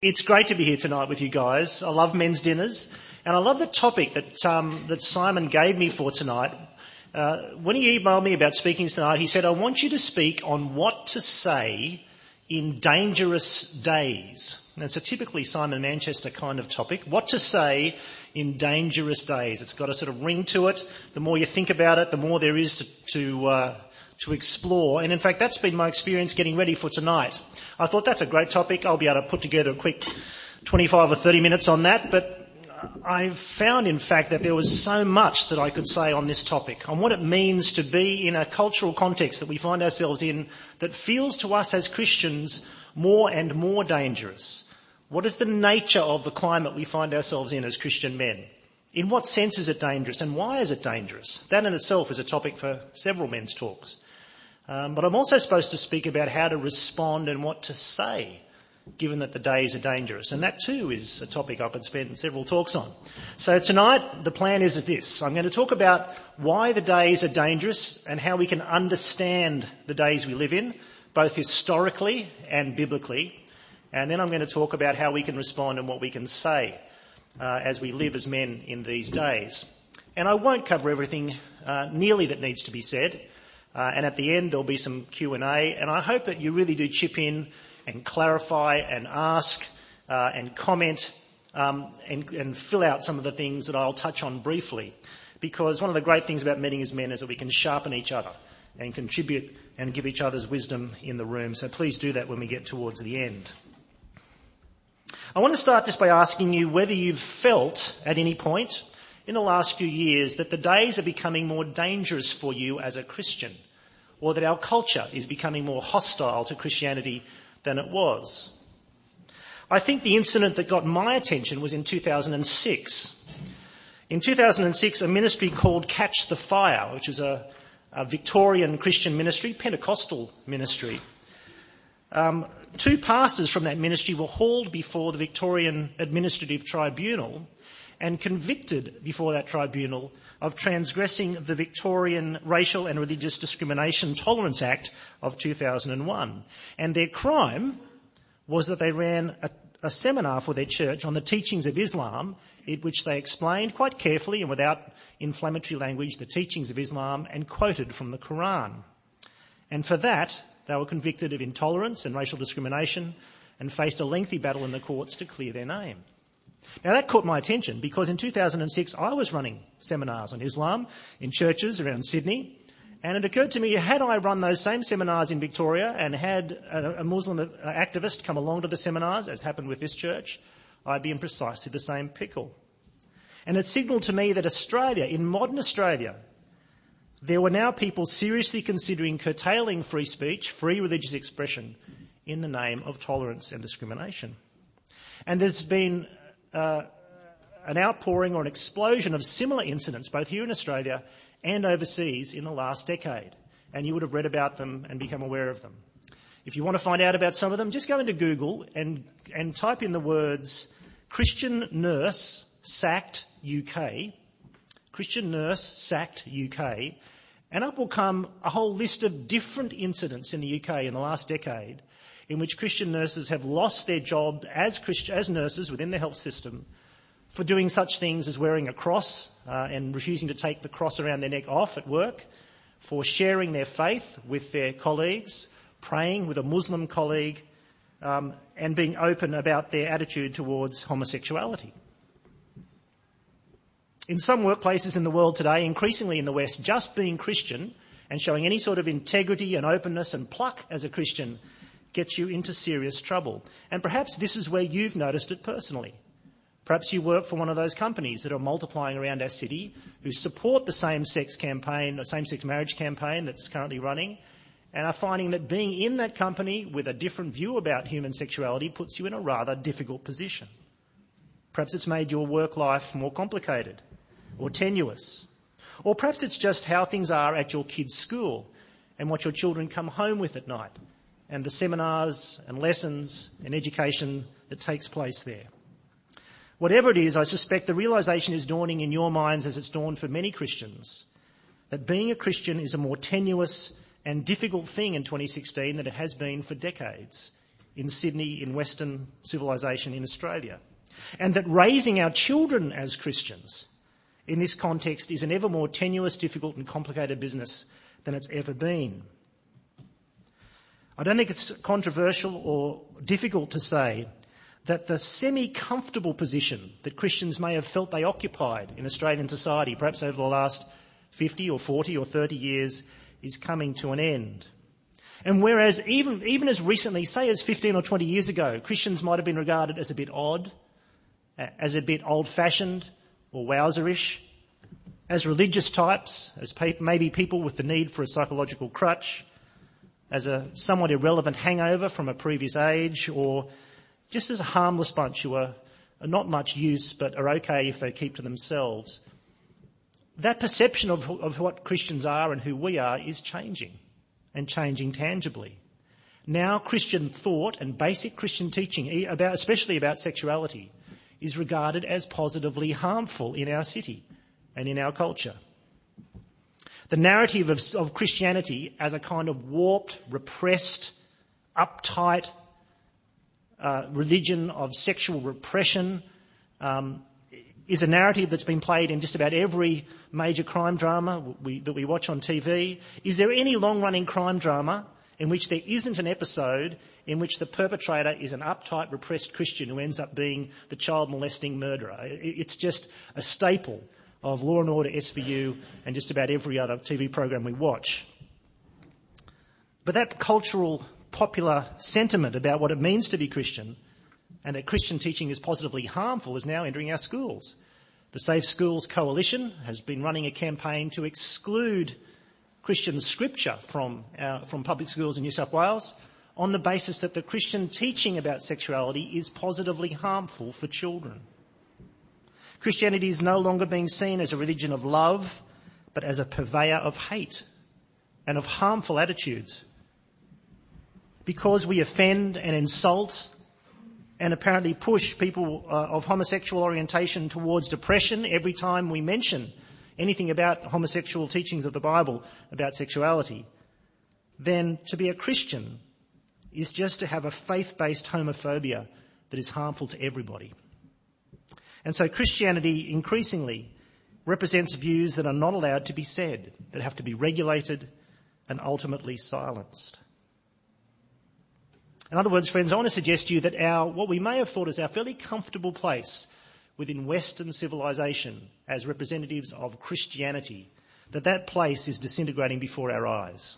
It's great to be here tonight with you guys. I love men's dinners, and I love the topic that Simon gave me for tonight. When he emailed me about speaking tonight, he said, I want you to speak on what to say in dangerous days. And it's a typically Simon Manchester kind of topic. What to say in dangerous days. It's got a sort of ring to it. The more you think about it, the more there is to explore. And in fact, that's been my experience getting ready for tonight. I thought that's a great topic. I'll be able to put together a quick 25 or 30 minutes on that. But I've found, in fact, that there was so much that I could say on this topic, on what it means to be in a cultural context that we find ourselves in that feels to us as Christians more and more dangerous. What is the nature of the climate we find ourselves in as Christian men? In what sense is it dangerous, and why is it dangerous? That in itself is a topic for several men's talks. But I'm also supposed to speak about how to respond and what to say, given that the days are dangerous. And that too is a topic I could spend several talks on. So tonight, the plan is this. I'm going to talk about why the days are dangerous and how we can understand the days we live in, both historically and biblically. And then I'm going to talk about how we can respond and what we can say as we live as men in these days. And I won't cover everything nearly that needs to be said. And at the end, there'll be some Q&A. And I hope that you really do chip in and clarify and ask and comment and fill out some of the things that I'll touch on briefly. Because one of the great things about meeting as men is that we can sharpen each other and contribute and give each other's wisdom in the room. So please do that when we get towards the end. I want to start just by asking you whether you've felt at any point in the last few years that the days are becoming more dangerous for you as a Christian, or that our culture is becoming more hostile to Christianity than it was. I think the incident that got my attention was in 2006. In 2006, a ministry called Catch the Fire, which is a Victorian Christian ministry, Pentecostal ministry. Two pastors from that ministry were hauled before the Victorian Administrative Tribunal and convicted before that tribunal of transgressing the Victorian Racial and Religious Discrimination Tolerance Act of 2001. And their crime was that they ran a seminar for their church on the teachings of Islam, in which they explained quite carefully and without inflammatory language the teachings of Islam and quoted from the Quran. And for that, they were convicted of intolerance and racial discrimination and faced a lengthy battle in the courts to clear their name. Now that caught my attention because in 2006 I was running seminars on Islam in churches around Sydney, and it occurred to me, had I run those same seminars in Victoria and had a Muslim activist come along to the seminars, as happened with this church, I'd be in precisely the same pickle. And it signalled to me that Australia, in modern Australia, there were now people seriously considering curtailing free speech, free religious expression, in the name of tolerance and discrimination. And there's been an outpouring or an explosion of similar incidents, both here in Australia and overseas, in the last decade. And you would have read about them and become aware of them. If you want to find out about some of them, just go into Google and type in the words Christian nurse sacked UK, Christian nurse sacked UK, and up will come a whole list of different incidents in the UK in the last decade in which Christian nurses have lost their job as nurses within the health system for doing such things as wearing a cross and refusing to take the cross around their neck off at work, for sharing their faith with their colleagues, praying with a Muslim colleague, and being open about their attitude towards homosexuality. In some workplaces in the world today, increasingly in the West, just being Christian and showing any sort of integrity and openness and pluck as a Christian gets you into serious trouble. And perhaps this is where you've noticed it personally. Perhaps you work for one of those companies that are multiplying around our city who support the same-sex campaign, or same-sex marriage campaign that's currently running, and are finding that being in that company with a different view about human sexuality puts you in a rather difficult position. Perhaps it's made your work life more complicated or tenuous. Or perhaps it's just how things are at your kids' school and what your children come home with at night, and the seminars and lessons and education that takes place there. Whatever it is, I suspect the realisation is dawning in your minds, as it's dawned for many Christians, that being a Christian is a more tenuous and difficult thing in 2016 than it has been for decades in Sydney, in Western civilisation in Australia. And that raising our children as Christians in this context is an ever more tenuous, difficult and complicated business than it's ever been. I don't think it's controversial or difficult to say that the semi-comfortable position that Christians may have felt they occupied in Australian society, perhaps over the last 50 or 40 or 30 years, is coming to an end. And whereas even as recently, say as 15 or 20 years ago, Christians might have been regarded as a bit odd, as a bit old-fashioned or wowzerish, as religious types, as maybe people with the need for a psychological crutch, as a somewhat irrelevant hangover from a previous age, or just as a harmless bunch who are not much use but are okay if they keep to themselves. That perception of what Christians are and who we are is changing, and changing tangibly. Now Christian thought and basic Christian teaching, especially about sexuality, is regarded as positively harmful in our city and in our culture. The narrative of Christianity as a kind of warped, repressed, uptight religion of sexual repression is a narrative that's been played in just about every major crime drama that we watch on TV. Is there any long-running crime drama in which there isn't an episode in which the perpetrator is an uptight, repressed Christian who ends up being the child-molesting murderer? It's just a staple of Law and Order, SVU, and just about every other TV program we watch. But that cultural, popular sentiment about what it means to be Christian and that Christian teaching is positively harmful is now entering our schools. The Safe Schools Coalition has been running a campaign to exclude Christian scripture from public schools in New South Wales on the basis that the Christian teaching about sexuality is positively harmful for children. Christianity is no longer being seen as a religion of love, but as a purveyor of hate and of harmful attitudes. Because we offend and insult and apparently push people of homosexual orientation towards depression every time we mention anything about homosexual teachings of the Bible about sexuality, then to be a Christian is just to have a faith-based homophobia that is harmful to everybody. And so Christianity increasingly represents views that are not allowed to be said, that have to be regulated and ultimately silenced. In other words, friends, I want to suggest to you that what we may have thought is our fairly comfortable place within Western civilization as representatives of Christianity, that place is disintegrating before our eyes.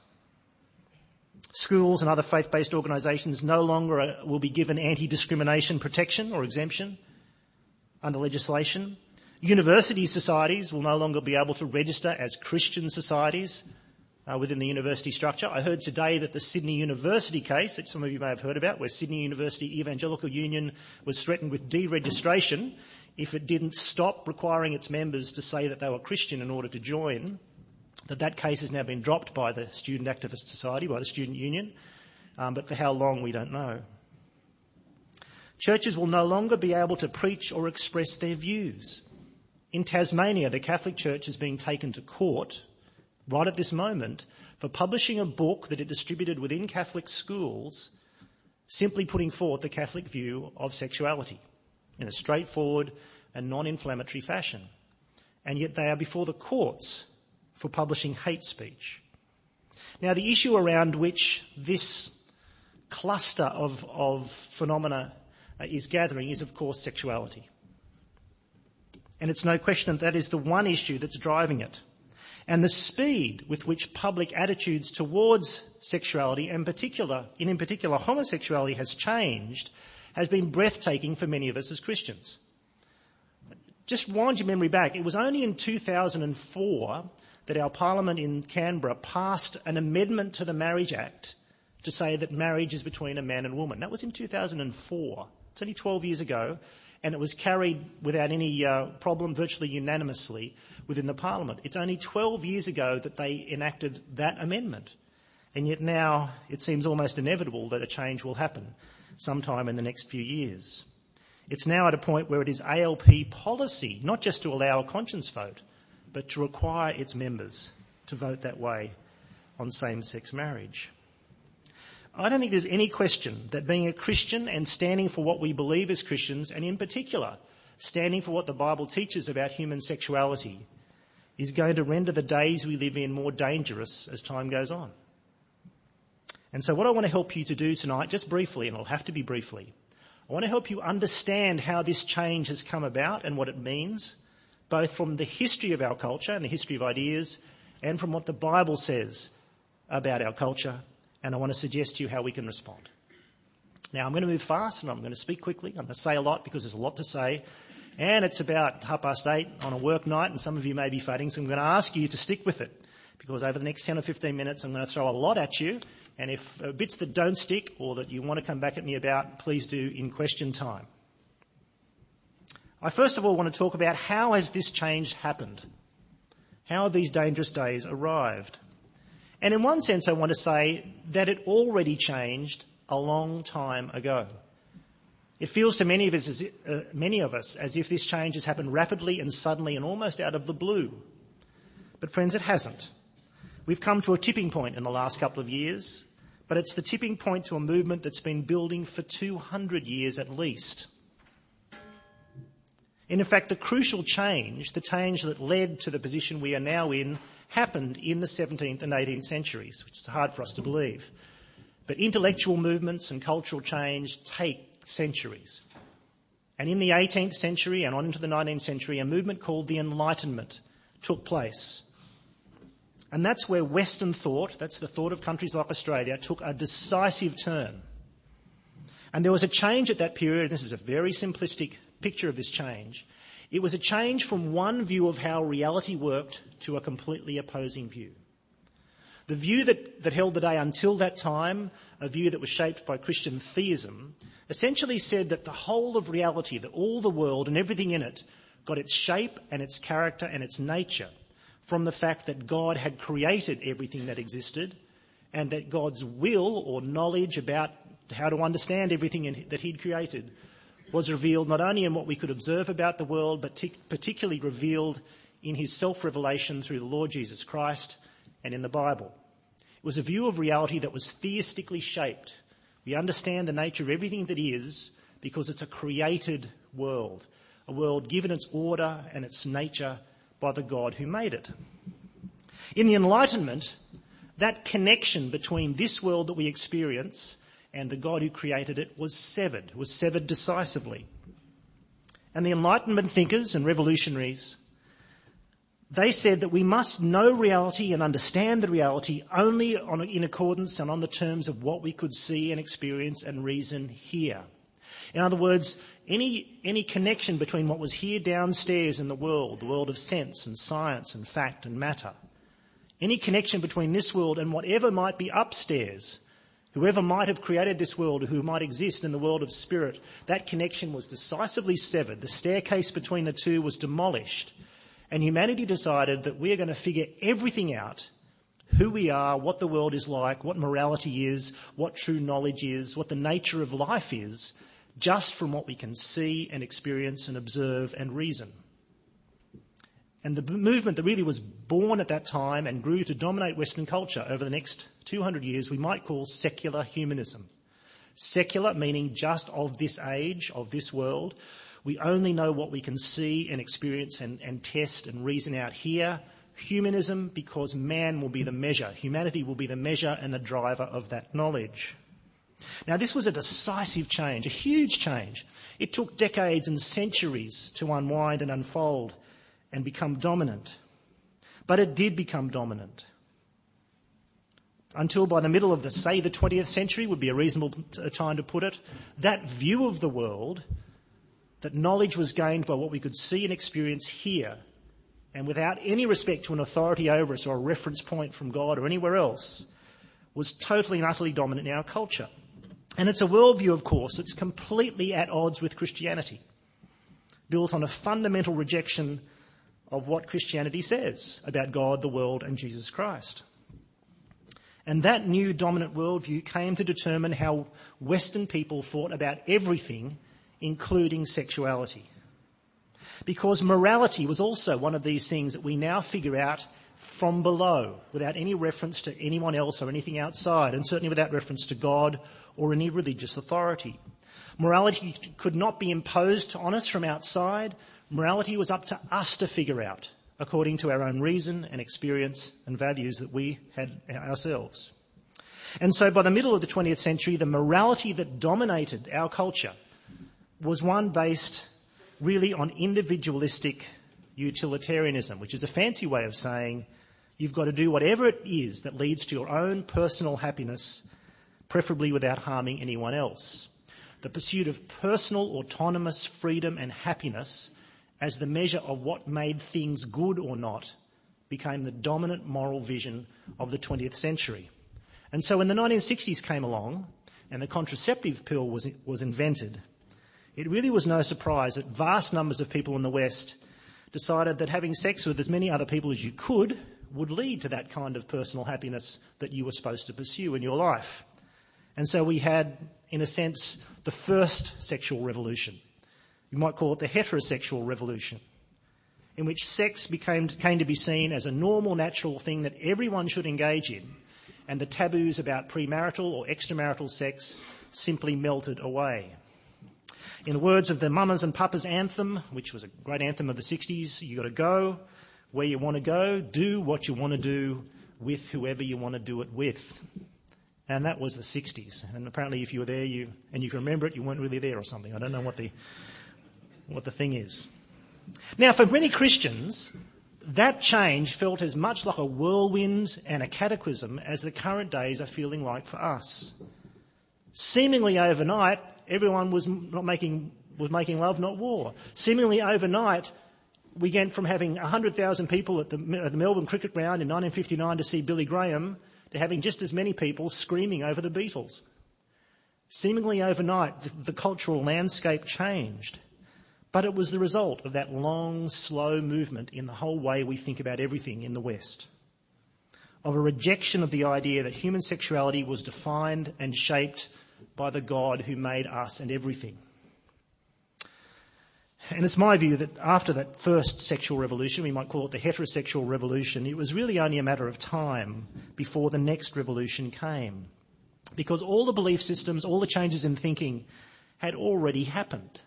Schools and other faith-based organisations no longer will be given anti-discrimination protection or exemption under legislation. University societies will no longer be able to register as Christian societies within the university structure. I heard today that the Sydney University case, that some of you may have heard about, where Sydney University Evangelical Union was threatened with deregistration if it didn't stop requiring its members to say that they were Christian in order to join, that case has now been dropped by the Student Activist Society, by the Student Union, but for how long we don't know. Churches will no longer be able to preach or express their views. In Tasmania, the Catholic Church is being taken to court right at this moment for publishing a book that it distributed within Catholic schools, simply putting forth the Catholic view of sexuality in a straightforward and non-inflammatory fashion. And yet they are before the courts for publishing hate speech. Now, the issue around which this cluster of phenomena is gathering is, of course, sexuality. And it's no question that is the one issue that's driving it. And the speed with which public attitudes towards sexuality, and in particular homosexuality, has changed has been breathtaking for many of us as Christians. Just wind your memory back. It was only in 2004 that our Parliament in Canberra passed an amendment to the Marriage Act to say that marriage is between a man and woman. That was in 2004. It's only 12 years ago, and it was carried without any problem, virtually unanimously, within the Parliament. It's only 12 years ago that they enacted that amendment. And yet now it seems almost inevitable that a change will happen sometime in the next few years. It's now at a point where it is ALP policy, not just to allow a conscience vote, but to require its members to vote that way on same-sex marriage. I don't think there's any question that being a Christian and standing for what we believe as Christians, and in particular, standing for what the Bible teaches about human sexuality, is going to render the days we live in more dangerous as time goes on. And so what I want to help you to do tonight, just briefly, and it'll have to be briefly, I want to help you understand how this change has come about and what it means, both from the history of our culture and the history of ideas, and from what the Bible says about our culture, and I want to suggest to you how we can respond. Now, I'm going to move fast and I'm going to speak quickly. I'm going to say a lot because there's a lot to say, and it's about 8:30 on a work night, and some of you may be fading, so I'm going to ask you to stick with it, because over the next 10 or 15 minutes I'm going to throw a lot at you, and if bits that don't stick or that you want to come back at me about, please do in question time. I first of all want to talk about how has this change happened? How have these dangerous days arrived? And in one sense I want to say that it already changed a long time ago. It feels to many of us as if this change has happened rapidly and suddenly and almost out of the blue. But friends, it hasn't. We've come to a tipping point in the last couple of years, but it's the tipping point to a movement that's been building for 200 years at least. And in fact, the crucial change, the change that led to the position we are now in, happened in the 17th and 18th centuries, which is hard for us to believe. But intellectual movements and cultural change take centuries. And in the 18th century and on into the 19th century, a movement called the Enlightenment took place. And that's where Western thought, that's the thought of countries like Australia, took a decisive turn. And there was a change at that period, and this is a very simplistic picture of this change. It was a change from one view of how reality worked to a completely opposing view. The view that held the day until that time, a view that was shaped by Christian theism, essentially said that the whole of reality, that all the world and everything in it, got its shape and its character and its nature from the fact that God had created everything that existed, and that God's will or knowledge about how to understand everything that he'd created was revealed not only in what we could observe about the world, but particularly revealed in his self-revelation through the Lord Jesus Christ and in the Bible. It was a view of reality that was theistically shaped. We understand the nature of everything that is because it's a created world, a world given its order and its nature by the God who made it. In the Enlightenment, that connection between this world that we experience and the God who created it was severed decisively. And the Enlightenment thinkers and revolutionaries, they said that we must know reality and understand the reality only in accordance and on the terms of what we could see and experience and reason here. In other words, any connection between what was here downstairs in the world of sense and science and fact and matter, any connection between this world and whatever might be upstairs, whoever might have created this world or who might exist in the world of spirit, that connection was decisively severed. The staircase between the two was demolished. And humanity decided that we are going to figure everything out, who we are, what the world is like, what morality is, what true knowledge is, what the nature of life is, just from what we can see and experience and observe and reason. And the movement that really was born at that time and grew to dominate Western culture over the next 200 years we might call secular humanism. Secular meaning just of this age, of this world. We only know what we can see and experience and test and reason out here. Humanism because man will be the measure. Humanity will be the measure and the driver of that knowledge. Now, this was a decisive change, a huge change. It took decades and centuries to unwind and unfold and become dominant. But it did become dominant. Until by the middle of the 20th century would be a reasonable time to put it, that view of the world, that knowledge was gained by what we could see and experience here, and without any respect to an authority over us or a reference point from God or anywhere else, was totally and utterly dominant in our culture. And it's a worldview, of course, that's completely at odds with Christianity, built on a fundamental rejection of what Christianity says about God, the world, and Jesus Christ. And that new dominant worldview came to determine how Western people thought about everything, including sexuality. Because morality was also one of these things that we now figure out from below, without any reference to anyone else or anything outside, and certainly without reference to God or any religious authority. Morality could not be imposed on us from outside. Morality was up to us to figure out, according to our own reason and experience and values that we had ourselves. And so by the middle of the 20th century, the morality that dominated our culture was one based really on individualistic utilitarianism, which is a fancy way of saying you've got to do whatever it is that leads to your own personal happiness, preferably without harming anyone else. The pursuit of personal autonomous freedom and happiness as the measure of what made things good or not became the dominant moral vision of the 20th century. And so when the 1960s came along and the contraceptive pill was invented, it really was no surprise that vast numbers of people in the West decided that having sex with as many other people as you could would lead to that kind of personal happiness that you were supposed to pursue in your life. And so we had, in a sense, the first sexual revolution. You might call it the heterosexual revolution, in which sex came to be seen as a normal, natural thing that everyone should engage in, and the taboos about premarital or extramarital sex simply melted away. In the words of the Mamas and Papas anthem, which was a great anthem of the 60s, you got to go where you want to go, do what you want to do with whoever you want to do it with. And that was the 60s. And apparently if you were there and you can remember it, you weren't really there or something. I don't know what the thing is. Now, for many Christians, that change felt as much like a whirlwind and a cataclysm as the current days are feeling like for us. Seemingly overnight, everyone was making love, not war. Seemingly overnight, we went from having 100,000 people at the Melbourne Cricket Ground in 1959 to see Billy Graham to having just as many people screaming over the Beatles. Seemingly overnight, the cultural landscape changed. But it was the result of that long, slow movement in the whole way we think about everything in the West, of a rejection of the idea that human sexuality was defined and shaped by the God who made us and everything. And it's my view that after that first sexual revolution, we might call it the heterosexual revolution, it was really only a matter of time before the next revolution came. Because all the belief systems, all the changes in thinking had already happened.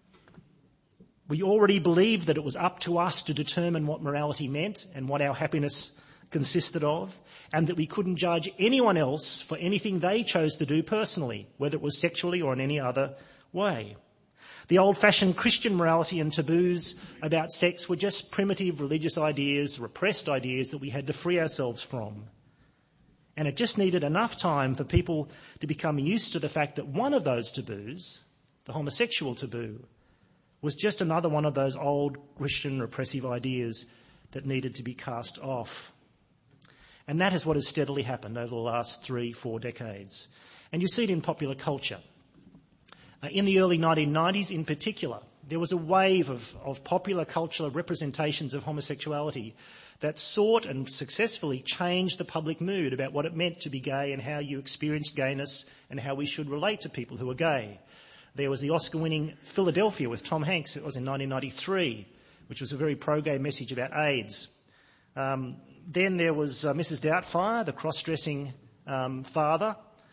We already believed that it was up to us to determine what morality meant and what our happiness consisted of, and that we couldn't judge anyone else for anything they chose to do personally, whether it was sexually or in any other way. The old-fashioned Christian morality and taboos about sex were just primitive religious ideas, repressed ideas that we had to free ourselves from. And it just needed enough time for people to become used to the fact that one of those taboos, the homosexual taboo, was just another one of those old Christian repressive ideas that needed to be cast off. And that is what has steadily happened over the last 3-4 decades. And you see it in popular culture. In the early 1990s in particular, there was a wave of popular cultural representations of homosexuality that sought and successfully changed the public mood about what it meant to be gay and how you experienced gayness and how we should relate to people who are gay. There was the Oscar-winning Philadelphia with Tom Hanks, it was in 1993, which was a very pro-gay message about AIDS. Then there was Mrs. Doubtfire, the cross-dressing father,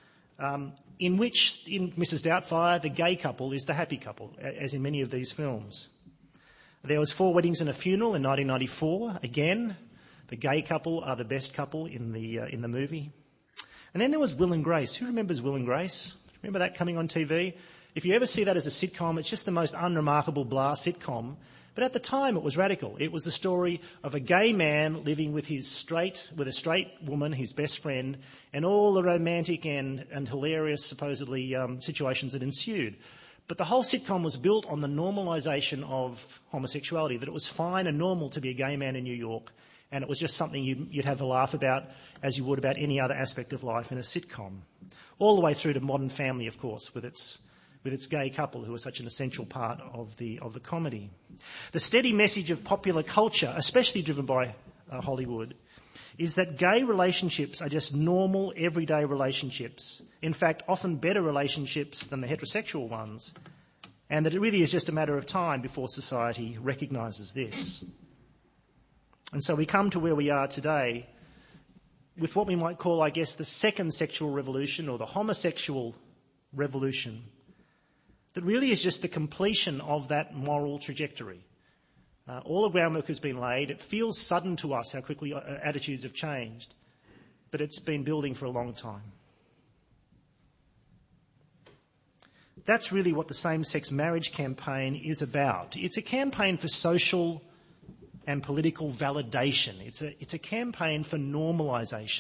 in which, in Mrs. Doubtfire, the gay couple is the happy couple, as in many of these films. There was Four Weddings and a Funeral in 1994. Again, the gay couple are the best couple in the movie. And then there was Will and Grace. Who remembers Will and Grace? Remember that coming on TV? If you ever see that as a sitcom, it's just the most unremarkable blah sitcom. But at the time, it was radical. It was the story of a gay man living with a straight woman, his best friend, and all the romantic and hilarious, supposedly, situations that ensued. But the whole sitcom was built on the normalisation of homosexuality, that it was fine and normal to be a gay man in New York, and it was just something you'd have a laugh about as you would about any other aspect of life in a sitcom. All the way through to Modern Family, of course, with its gay couple who are such an essential part of the comedy. The steady message of popular culture, especially driven by Hollywood, is that gay relationships are just normal, everyday relationships. In fact, often better relationships than the heterosexual ones, and that it really is just a matter of time before society recognises this. And so we come to where we are today with what we might call, I guess, the second sexual revolution or the homosexual revolution that really is just the completion of that moral trajectory. All the groundwork has been laid. It feels sudden to us how quickly attitudes have changed, but it's been building for a long time. That's really what the same-sex marriage campaign is about. It's a campaign for social and political validation. It's a campaign for normalisation.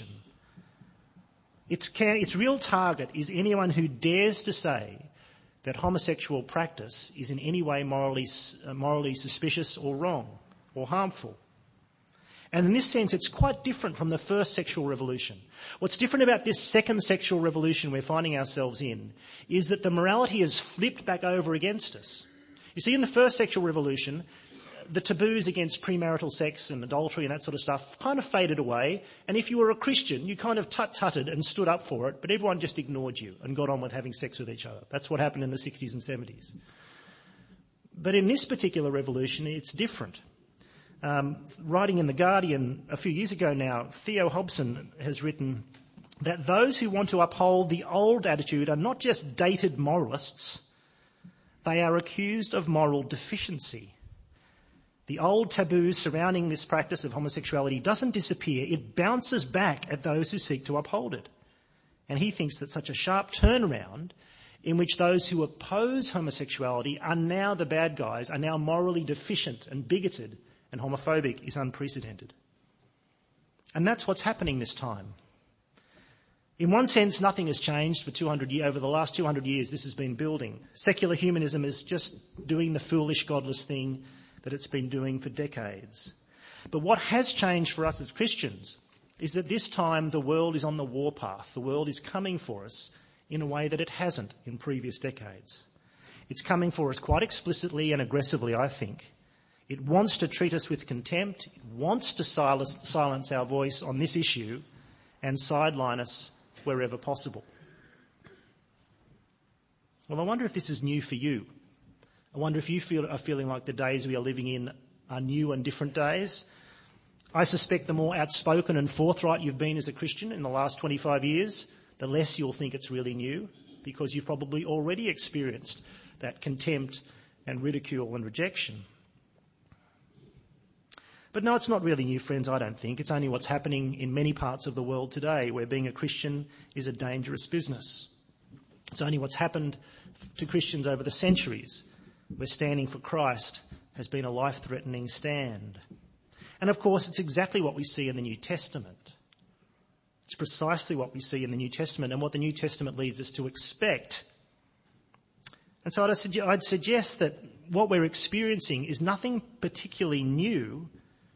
Its real target is anyone who dares to say that homosexual practice is in any way morally suspicious or wrong or harmful. And in this sense, it's quite different from the first sexual revolution. What's different about this second sexual revolution we're finding ourselves in is that the morality has flipped back over against us. You see, in the first sexual revolution, the taboos against premarital sex and adultery and that sort of stuff kind of faded away. And if you were a Christian, you kind of tut-tutted and stood up for it, but everyone just ignored you and got on with having sex with each other. That's what happened in the 60s and 70s. But in this particular revolution, it's different. Writing in The Guardian a few years ago now, Theo Hobson has written that those who want to uphold the old attitude are not just dated moralists, they are accused of moral deficiency. The old taboo surrounding this practice of homosexuality doesn't disappear, it bounces back at those who seek to uphold it. And he thinks that such a sharp turnaround in which those who oppose homosexuality are now the bad guys, are now morally deficient and bigoted and homophobic is unprecedented. And that's what's happening this time. In one sense, nothing has changed for 200 years. Over the last 200 years, this has been building. Secular humanism is just doing the foolish, godless thing that it's been doing for decades. But what has changed for us as Christians is that this time the world is on the warpath. The world is coming for us in a way that it hasn't in previous decades. It's coming for us quite explicitly and aggressively, I think. It wants to treat us with contempt. It wants to silence our voice on this issue and sideline us wherever possible. Well, I wonder if this is new for you. I wonder if you are feeling like the days we are living in are new and different days. I suspect the more outspoken and forthright you've been as a Christian in the last 25 years, the less you'll think it's really new, because you've probably already experienced that contempt and ridicule and rejection. But no, it's not really new, friends, I don't think. It's only what's happening in many parts of the world today, where being a Christian is a dangerous business. It's only what's happened to Christians over the centuries, where standing for Christ has been a life-threatening stand. And of course, it's exactly what we see in the New Testament. It's precisely what we see in the New Testament and what the New Testament leads us to expect. And so I'd suggest that what we're experiencing is nothing particularly new,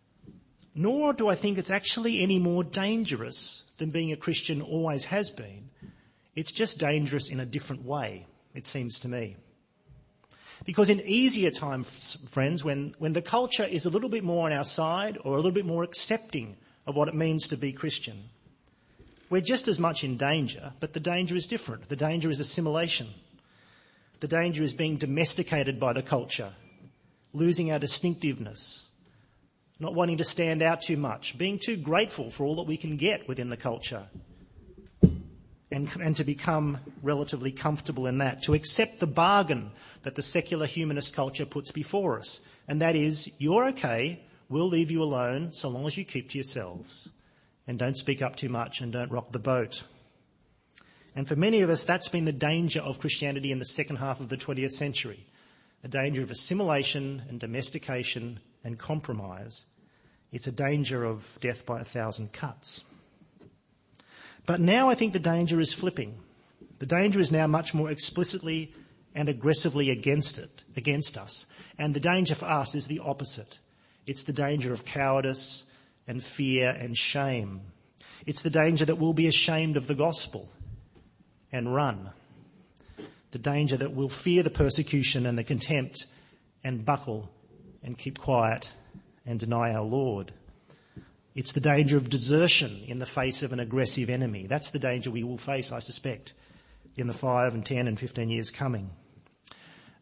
nor do I think it's actually any more dangerous than being a Christian always has been. It's just dangerous in a different way, it seems to me. Because in easier times, friends, when the culture is a little bit more on our side or a little bit more accepting of what it means to be Christian, we're just as much in danger, but the danger is different. The danger is assimilation. The danger is being domesticated by the culture, losing our distinctiveness, not wanting to stand out too much, being too grateful for all that we can get within the culture, and to become relatively comfortable in that, to accept the bargain that the secular humanist culture puts before us, and that is, you're okay, we'll leave you alone so long as you keep to yourselves, and don't speak up too much and don't rock the boat. And for many of us, that's been the danger of Christianity in the second half of the 20th century, a danger of assimilation and domestication and compromise. It's a danger of death by 1,000 cuts. But now I think the danger is flipping. The danger is now much more explicitly and aggressively against us. And the danger for us is the opposite. It's the danger of cowardice and fear and shame. It's the danger that we'll be ashamed of the gospel and run. The danger that we'll fear the persecution and the contempt and buckle and keep quiet and deny our Lord. It's the danger of desertion in the face of an aggressive enemy. That's the danger we will face, I suspect, in the 5 and 10 and 15 years coming.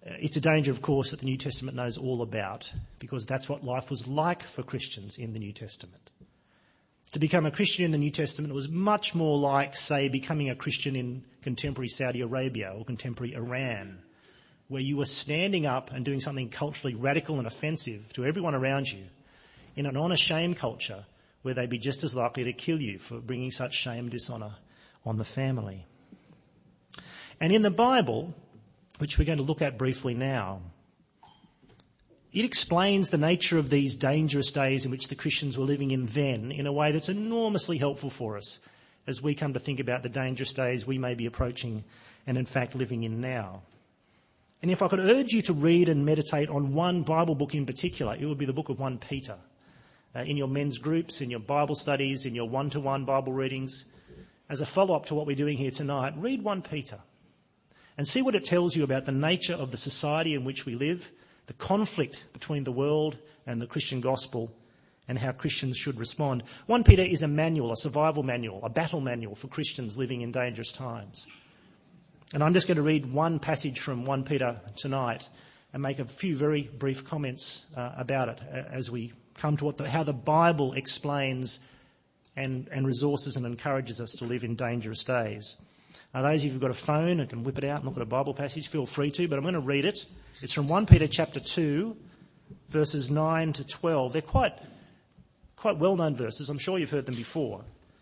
It's a danger, of course, that the New Testament knows all about, because that's what life was like for Christians in the New Testament. To become a Christian in the New Testament was much more like, say, becoming a Christian in contemporary Saudi Arabia or contemporary Iran, where you were standing up and doing something culturally radical and offensive to everyone around you in an honour-shame culture where they'd be just as likely to kill you for bringing such shame and dishonour on the family. And in the Bible, which we're going to look at briefly now, it explains the nature of these dangerous days in which the Christians were living in then in a way that's enormously helpful for us as we come to think about the dangerous days we may be approaching and in fact living in now. And if I could urge you to read and meditate on one Bible book in particular, it would be the book of 1 Peter. In your men's groups, in your Bible studies, in your one-to-one Bible readings, as a follow-up to what we're doing here tonight, read 1 Peter and see what it tells you about the nature of the society in which we live, the conflict between the world and the Christian gospel, and how Christians should respond. 1 Peter is a manual, a survival manual, a battle manual for Christians living in dangerous times. And I'm just going to read one passage from 1 Peter tonight and make a few very brief comments about it as we come to how the Bible explains and resources and encourages us to live in dangerous days. Those of you who've got a phone and can whip it out and look at a Bible passage, feel free to, but I'm going to read it. It's from 1 Peter chapter 2, verses 9 to 12. They're quite well-known verses. I'm sure you've heard them before.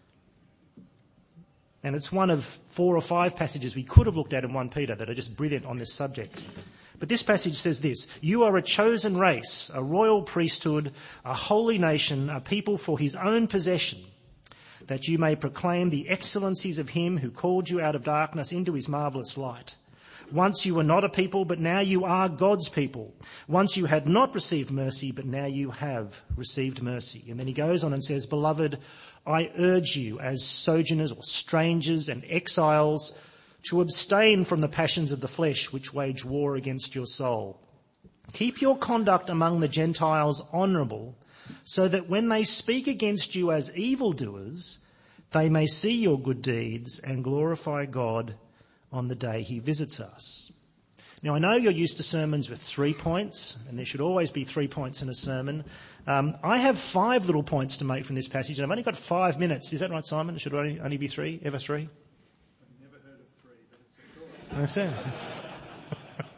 And it's one of 4 or 5 passages we could have looked at in 1 Peter that are just brilliant on this subject. But this passage says this: "You are a chosen race, a royal priesthood, a holy nation, a people for his own possession, that you may proclaim the excellencies of him who called you out of darkness into his marvellous light. Once you were not a people, but now you are God's people. Once you had not received mercy, but now you have received mercy." And then he goes on and says, "Beloved, I urge you as sojourners or strangers and exiles to abstain from the passions of the flesh which wage war against your soul. Keep your conduct among the Gentiles honourable, so that when they speak against you as evildoers, they may see your good deeds and glorify God on the day he visits us." Now, I know you're used to sermons with 3 points, and there should always be 3 points in a sermon. I have 5 little points to make from this passage, and I've only got 5 minutes. Is that right, Simon? Should it only be 3? Ever 3? I've never heard of 3, but it's a That's it.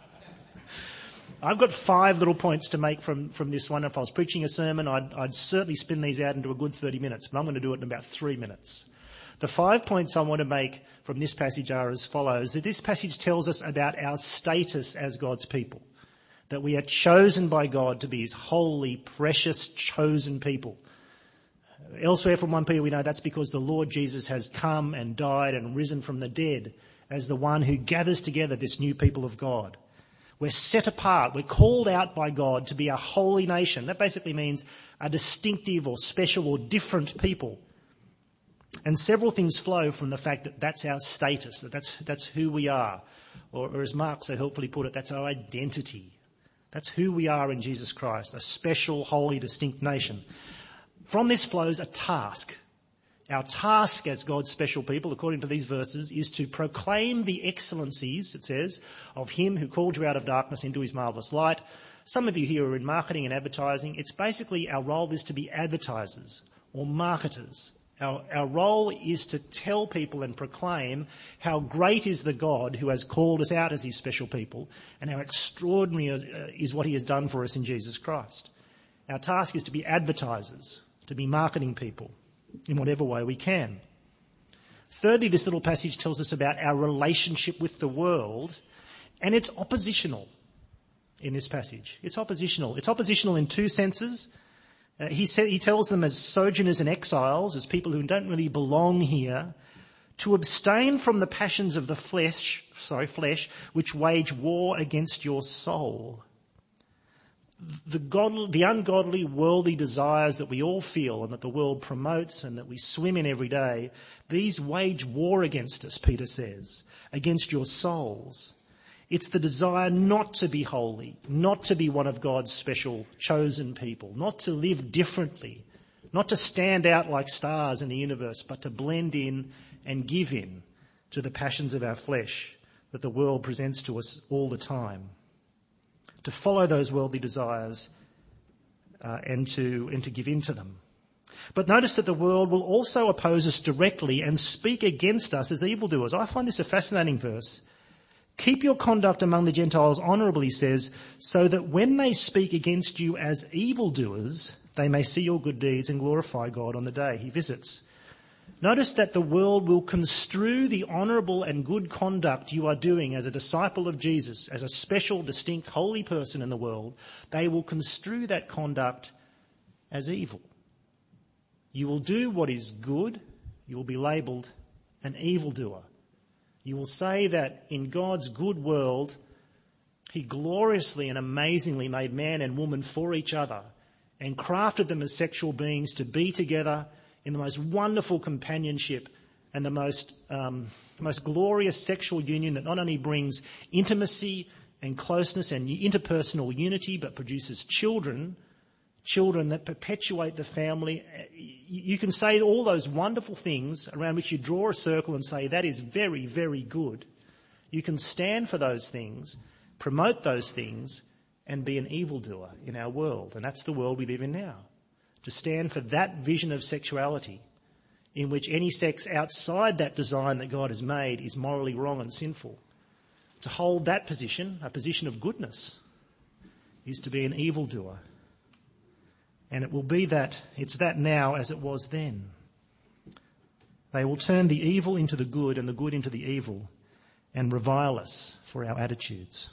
I've got 5 little points to make from this one. If I was preaching a sermon, I'd certainly spin these out into a good 30 minutes, but I'm going to do it in about 3 minutes. The 5 points I want to make from this passage are as follows: that this passage tells us about our status as God's people, that we are chosen by God to be his holy, precious, chosen people. Elsewhere from 1 Peter we know that's because the Lord Jesus has come and died and risen from the dead as the one who gathers together this new people of God. We're set apart, we're called out by God to be a holy nation. That basically means a distinctive or special or different people. And several things flow from the fact that that's our status, that's who we are. Or as Mark so helpfully put it, that's our identity. That's who we are in Jesus Christ, a special, holy, distinct nation. From this flows a task. Our task as God's special people, according to these verses, is to proclaim the excellencies, it says, of him who called you out of darkness into his marvellous light. Some of you here are in marketing and advertising. It's basically our role is to be advertisers or marketers. Our role is to tell people and proclaim how great is the God who has called us out as his special people, and how extraordinary is what he has done for us in Jesus Christ. Our task is to be advertisers, to be marketing people in whatever way we can. Thirdly, this little passage tells us about our relationship with the world, and it's oppositional in this passage. It's oppositional. It's oppositional in 2 senses. He tells them as sojourners and exiles, as people who don't really belong here, to abstain from the passions of the flesh, which wage war against your soul. The ungodly, worldly desires that we all feel and that the world promotes and that we swim in every day, these wage war against us, Peter says, against your souls. It's the desire not to be holy, not to be one of God's special chosen people, not to live differently, not to stand out like stars in the universe, but to blend in and give in to the passions of our flesh that the world presents to us all the time. to follow those worldly desires and to give in to them. But notice that the world will also oppose us directly and speak against us as evildoers. I find this a fascinating verse. Keep your conduct among the Gentiles honourable, he says, so that when they speak against you as evildoers, they may see your good deeds and glorify God on the day he visits. Notice that the world will construe the honourable and good conduct you are doing as a disciple of Jesus, as a special, distinct, holy person in the world. They will construe that conduct as evil. You will do what is good. You will be labelled an evildoer. You will say that in God's good world, he gloriously and amazingly made man and woman for each other and crafted them as sexual beings to be together in the most wonderful companionship and the most glorious sexual union that not only brings intimacy and closeness and interpersonal unity, but produces children that perpetuate the family. You can say all those wonderful things around which you draw a circle and say that is very, very good. You can stand for those things, promote those things, and be an evildoer in our world. And that's the world we live in now. To stand for that vision of sexuality in which any sex outside that design that God has made is morally wrong and sinful. To hold that position, a position of goodness, is to be an evildoer. And it will be that, it's that now as it was then. They will turn the evil into the good and the good into the evil and revile us for our attitudes.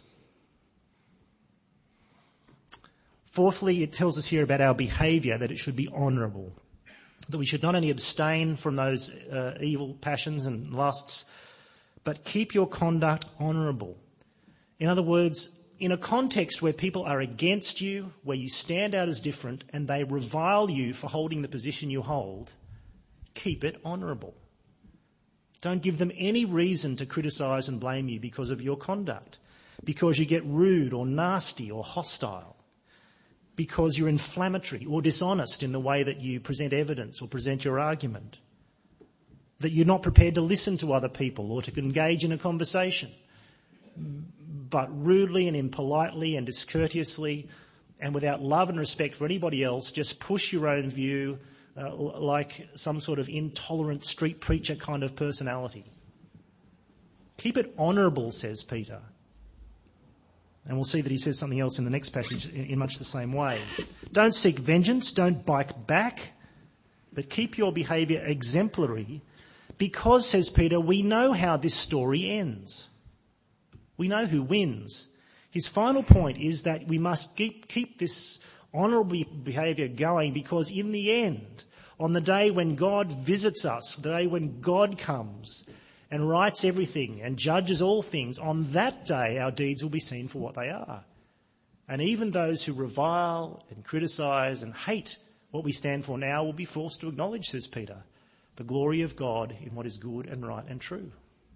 Fourthly, it tells us here about our behaviour, that it should be honourable. That we should not only abstain from those evil passions and lusts, but keep your conduct honourable. In other words, in a context where people are against you, where you stand out as different and they revile you for holding the position you hold, keep it honourable. Don't give them any reason to criticise and blame you because of your conduct, because you get rude or nasty or hostile, because you're inflammatory or dishonest in the way that you present evidence or present your argument, that you're not prepared to listen to other people or to engage in a conversation, but rudely and impolitely and discourteously and without love and respect for anybody else, just push your own view like some sort of intolerant street preacher kind of personality. Keep it honourable, says Peter. And we'll see that he says something else in the next passage in much the same way. Don't seek vengeance, don't bite back, but keep your behaviour exemplary because, says Peter, we know how this story ends. We know who wins. His final point is that we must keep this honourable behaviour going because in the end, on the day when God visits us, the day when God comes and writes everything and judges all things, on that day our deeds will be seen for what they are. And even those who revile and criticise and hate what we stand for now will be forced to acknowledge, says Peter, the glory of God in what is good and right and true.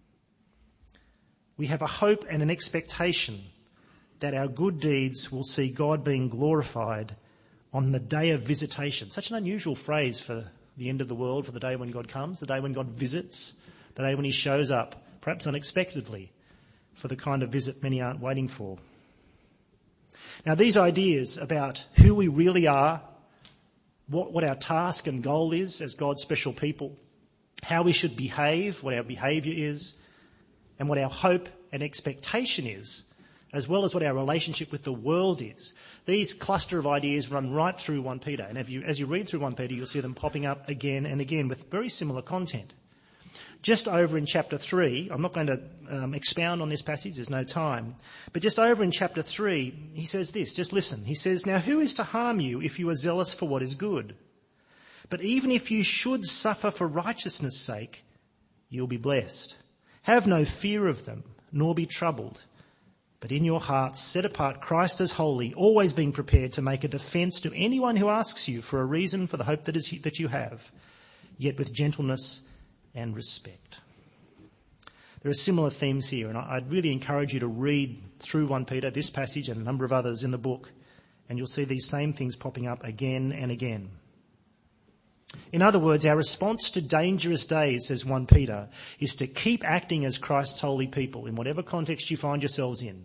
We have a hope and an expectation that our good deeds will see God being glorified on the day of visitation. Such an unusual phrase for the end of the world, for the day when God comes, the day when God visits, the day when he shows up, perhaps unexpectedly, for the kind of visit many aren't waiting for. Now, these ideas about who we really are, what our task and goal is as God's special people, how we should behave, what our behaviour is, and what our hope and expectation is, as well as what our relationship with the world is. These cluster of ideas run right through 1 Peter. And as you read through 1 Peter, you'll see them popping up again and again with very similar content. Just over in chapter 3, I'm not going to expound on this passage, there's no time, but just over in chapter 3, he says this, just listen. He says, now who is to harm you if you are zealous for what is good? But even if you should suffer for righteousness' sake, you'll be blessed. Have no fear of them, nor be troubled. But in your hearts set apart Christ as holy, always being prepared to make a defence to anyone who asks you for a reason for the hope that you have, yet with gentleness and respect. There are similar themes here, and I'd really encourage you to read through 1 Peter, this passage and a number of others in the book, and you'll see these same things popping up again and again. In other words, our response to dangerous days, says 1 Peter, is to keep acting as Christ's holy people in whatever context you find yourselves in,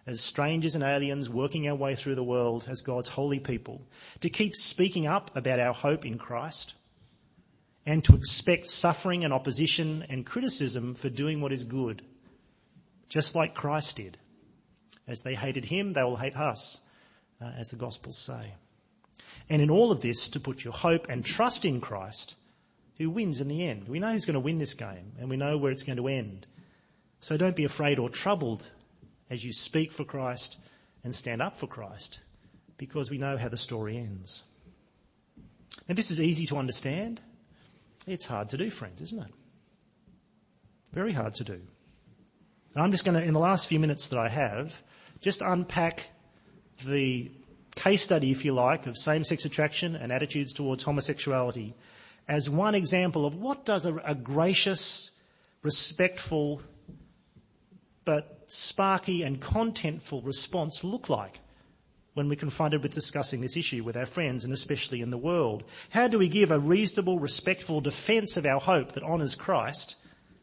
as strangers and aliens working our way through the world as God's holy people, to keep speaking up about our hope in Christ, and to expect suffering and opposition and criticism for doing what is good, just like Christ did. As they hated him, they will hate us, as the Gospels say. And in all of this, to put your hope and trust in Christ, who wins in the end. We know who's going to win this game, and we know where it's going to end. So don't be afraid or troubled as you speak for Christ and stand up for Christ, because we know how the story ends. And this is easy to understand. It's hard to do, friends, isn't it? Very hard to do. And I'm just going to, in the last few minutes that I have, just unpack the case study, if you like, of same-sex attraction and attitudes towards homosexuality as one example of what does a gracious, respectful, but sparky and contentful response look like when we're confronted with discussing this issue with our friends and especially in the world. How do we give a reasonable, respectful defence of our hope that honours Christ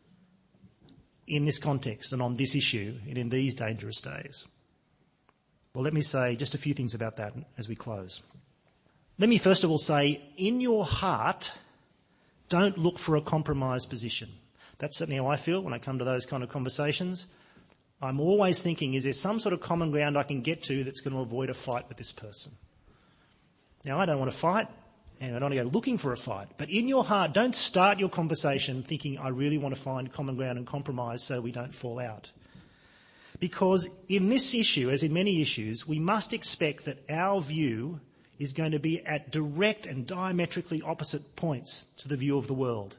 in this context and on this issue and in these dangerous days? Well, let me say just a few things about that as we close. Let me first of all say, in your heart, don't look for a compromised position. That's certainly how I feel when I come to those kind of conversations. I'm always thinking, is there some sort of common ground I can get to that's going to avoid a fight with this person? Now, I don't want to fight, and I don't want to go looking for a fight. But in your heart, don't start your conversation thinking, I really want to find common ground and compromise so we don't fall out. Because in this issue, as in many issues, we must expect that our view is going to be at direct and diametrically opposite points to the view of the world.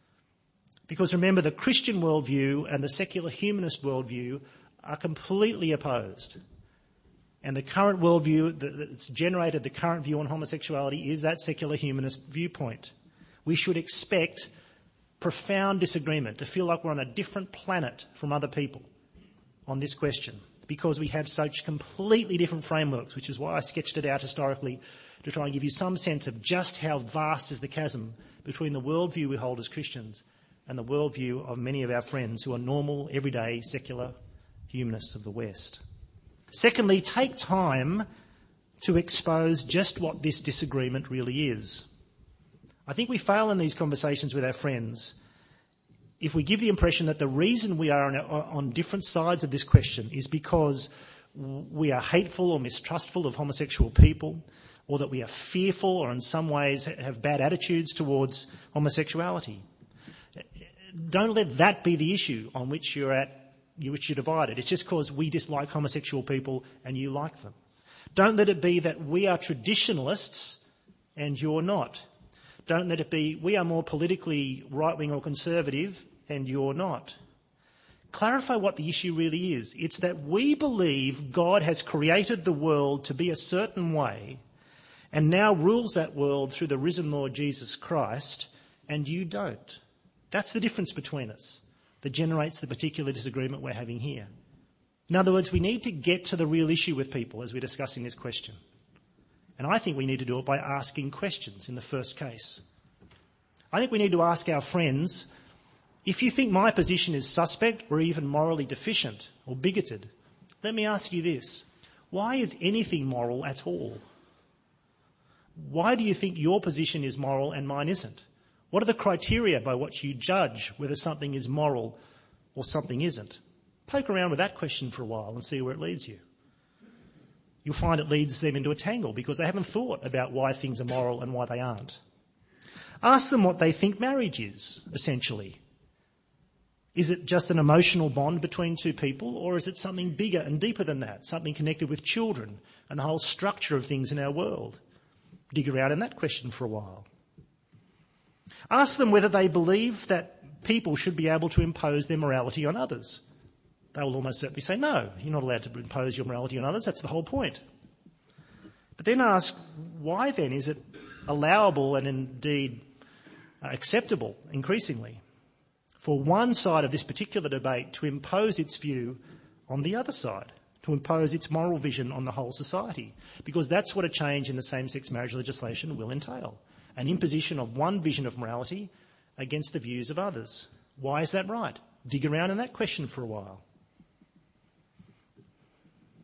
Because remember, the Christian worldview and the secular humanist worldview are completely opposed. And the current worldview that's generated the current view on homosexuality is that secular humanist viewpoint. We should expect profound disagreement, to feel like we're on a different planet from other people on this question, because we have such completely different frameworks, which is why I sketched it out historically to try and give you some sense of just how vast is the chasm between the worldview we hold as Christians and the worldview of many of our friends who are normal, everyday, secular humanists of the West. Secondly, take time to expose just what this disagreement really is. I think we fail in these conversations with our friends if we give the impression that the reason we are on different sides of this question is because we are hateful or mistrustful of homosexual people, or that we are fearful or in some ways have bad attitudes towards homosexuality. Don't let that be the issue on which you're divided. It's just because we dislike homosexual people and you like them. Don't let it be that we are traditionalists and you're not. Don't let it be we are more politically right-wing or conservative and you're not. Clarify what the issue really is. It's that we believe God has created the world to be a certain way and now rules that world through the risen Lord Jesus Christ, and you don't. That's the difference between us that generates the particular disagreement we're having here. In other words, we need to get to the real issue with people as we're discussing this question. And I think we need to do it by asking questions in the first case. I think we need to ask our friends, if you think my position is suspect or even morally deficient or bigoted, let me ask you this. Why is anything moral at all? Why do you think your position is moral and mine isn't? What are the criteria by which you judge whether something is moral or something isn't? Poke around with that question for a while and see where it leads you. You'll find it leads them into a tangle because they haven't thought about why things are moral and why they aren't. Ask them what they think marriage is, essentially. Is it just an emotional bond between two people, or is it something bigger and deeper than that, something connected with children and the whole structure of things in our world? Dig around in that question for a while. Ask them whether they believe that people should be able to impose their morality on others. They will almost certainly say, no, you're not allowed to impose your morality on others. That's the whole point. But then ask, why then is it allowable and indeed acceptable, increasingly, for one side of this particular debate to impose its view on the other side, to impose its moral vision on the whole society? Because that's what a change in the same-sex marriage legislation will entail. An imposition of one vision of morality against the views of others. Why is that right? Dig around in that question for a while.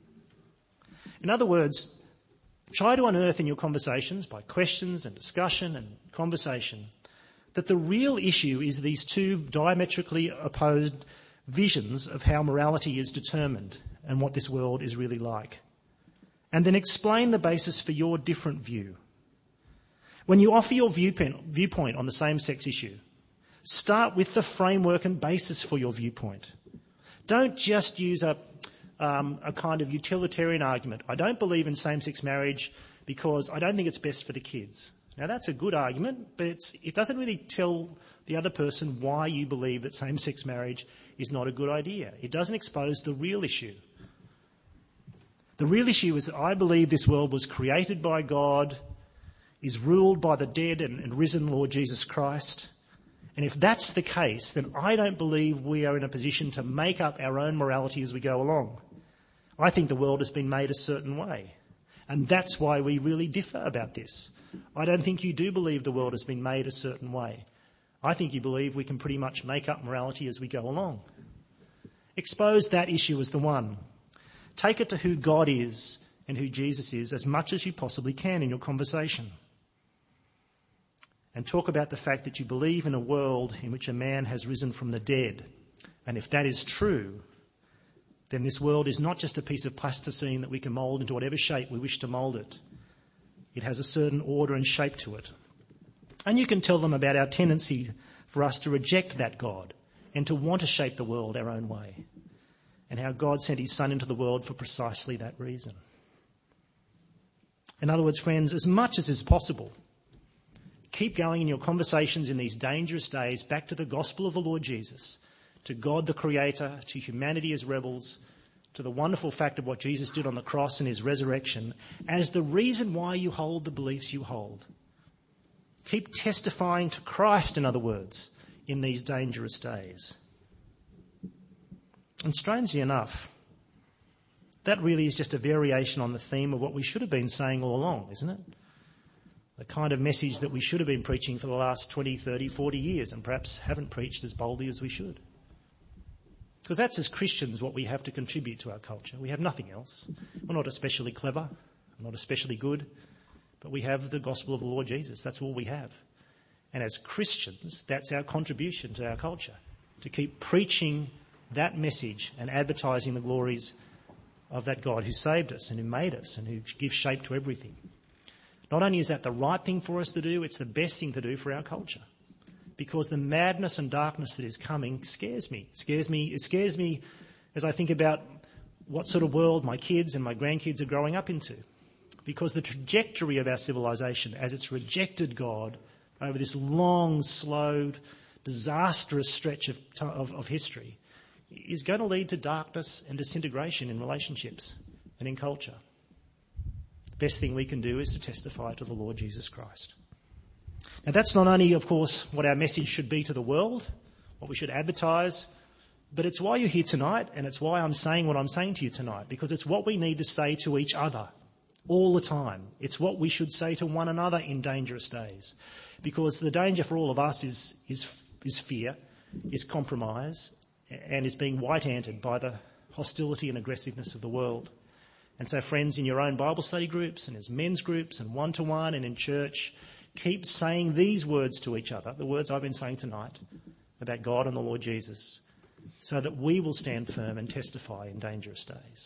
In other words, try to unearth in your conversations, by questions and discussion and conversation, that the real issue is these two diametrically opposed visions of how morality is determined and what this world is really like. And then explain the basis for your different view. When you offer your viewpoint on the same-sex issue, start with the framework and basis for your viewpoint. Don't just use a kind of utilitarian argument. I don't believe in same-sex marriage because I don't think it's best for the kids. Now, that's a good argument, but it doesn't really tell the other person why you believe that same-sex marriage is not a good idea. It doesn't expose the real issue. The real issue is that I believe this world was created by God, is ruled by the dead and risen Lord Jesus Christ. And if that's the case, then I don't believe we are in a position to make up our own morality as we go along. I think the world has been made a certain way. And that's why we really differ about this. I don't think you do believe the world has been made a certain way. I think you believe we can pretty much make up morality as we go along. Expose that issue as the one. Take it to who God is and who Jesus is as much as you possibly can in your conversation. And talk about the fact that you believe in a world in which a man has risen from the dead. And if that is true, then this world is not just a piece of plasticine that we can mould into whatever shape we wish to mould it. It has a certain order and shape to it. And you can tell them about our tendency for us to reject that God and to want to shape the world our own way, and how God sent his Son into the world for precisely that reason. In other words, friends, as much as is possible, keep going in your conversations in these dangerous days back to the gospel of the Lord Jesus, to God the Creator, to humanity as rebels, to the wonderful fact of what Jesus did on the cross and his resurrection as the reason why you hold the beliefs you hold. Keep testifying to Christ, in other words, in these dangerous days. And strangely enough, that really is just a variation on the theme of what we should have been saying all along, isn't it? The kind of message that we should have been preaching for the last 20, 30, 40 years and perhaps haven't preached as boldly as we should. Because that's, as Christians, what we have to contribute to our culture. We have nothing else. We're not especially clever, we're not especially good, but we have the gospel of the Lord Jesus. That's all we have. And as Christians, that's our contribution to our culture, to keep preaching that message and advertising the glories of that God who saved us and who made us and who gives shape to everything. Not only is that the right thing for us to do, it's the best thing to do for our culture. Because the madness and darkness that is coming scares me. It scares me as I think about what sort of world my kids and my grandkids are growing up into. Because the trajectory of our civilization, as it's rejected God over this long, slow, disastrous stretch of history, is going to lead to darkness and disintegration in relationships and in culture. The best thing we can do is to testify to the Lord Jesus Christ. Now, that's not only, of course, what our message should be to the world, what we should advertise, but it's why you're here tonight, and it's why I'm saying what I'm saying to you tonight, because it's what we need to say to each other all the time. It's what we should say to one another in dangerous days, because the danger for all of us is fear, is compromise, and is being white-anted by the hostility and aggressiveness of the world. And so, friends, in your own Bible study groups and as men's groups and one-to-one and in church, keep saying these words to each other, the words I've been saying tonight about God and the Lord Jesus, so that we will stand firm and testify in dangerous days.